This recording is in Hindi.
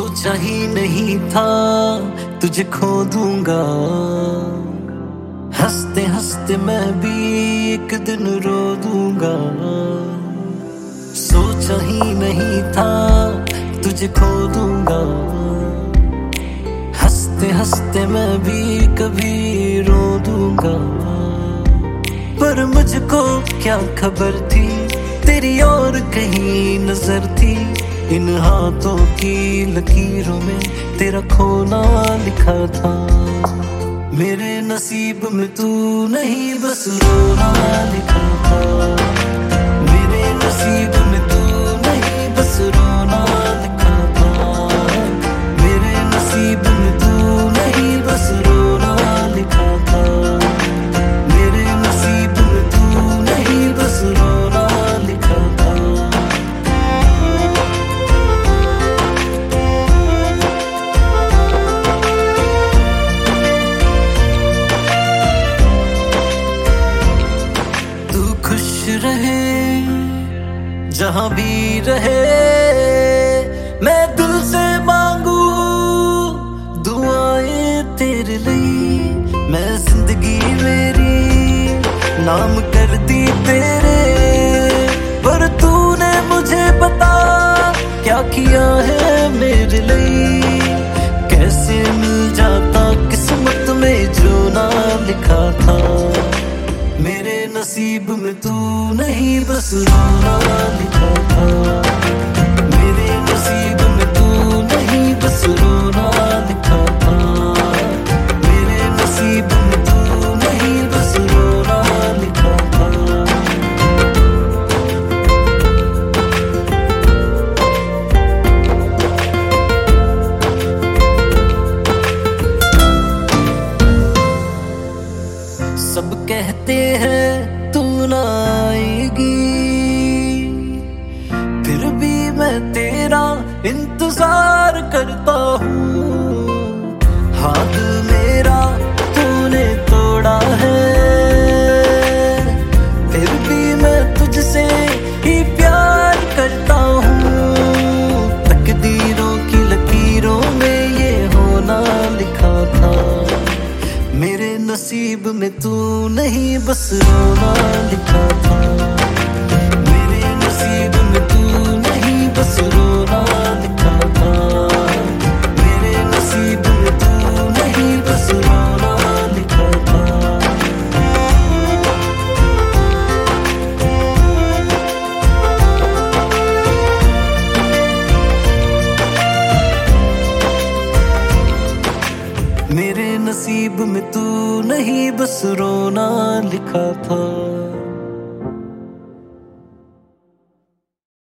सोचा ही नहीं था तुझे खो दूंगा। हंसते हंसते मैं भी एक दिन रो दूंगा। सोचा ही नहीं था तुझे खो दूंगा। हंसते हंसते मैं भी कभी रो दूंगा। पर मुझको क्या खबर थी तेरी और कहीं नजर थी। इन हाथों की लकीरों में तेरा खोना लिखा था। मेरे नसीब में तू नहीं बस रोना लिखा था। मेरे नसीब में तू नहीं बस रोना लिखा था। मेरे नसीब में तू नहीं बस रोना लिखा था। मेरे नसीब में तू नहीं बस रोना लिखा था। तू खुश रहे जहां भी रहे, मैं दिल से मांगू दुआएं तेरे लिए। मैं जिंदगी मेरी नाम कर दी तेरे, पर तूने मुझे बता क्या किया है मेरे लिए। कैसे मिल जाता किस्मत में जो ना लिखा था। मेरे नसीब में तू नहीं बस रोना लिखा था। मेरे नसीब में तू नहीं बस रोना लिखा था। मेरे नसीब में तू नहीं बस रोना लिखा था। सब कहते हैं तू ना आएगी, फिर भी मैं तेरा इंतजार करता हूँ। हाथ मेरा तूने तोड़ा है, फिर भी मैं तुझसे ही प्यार करता हूँ। तकदीरों की लकीरों में ये होना लिखा था। मेरे नसीब में तू नहीं बस रोना लिखा था। मेरे नसीब में तू नहीं बस रोना लिखा था। मेरे नसीब में तू नहीं बस रोना लिखा था। मेरे नसीब में तू नहीं बस रोना लिखा था।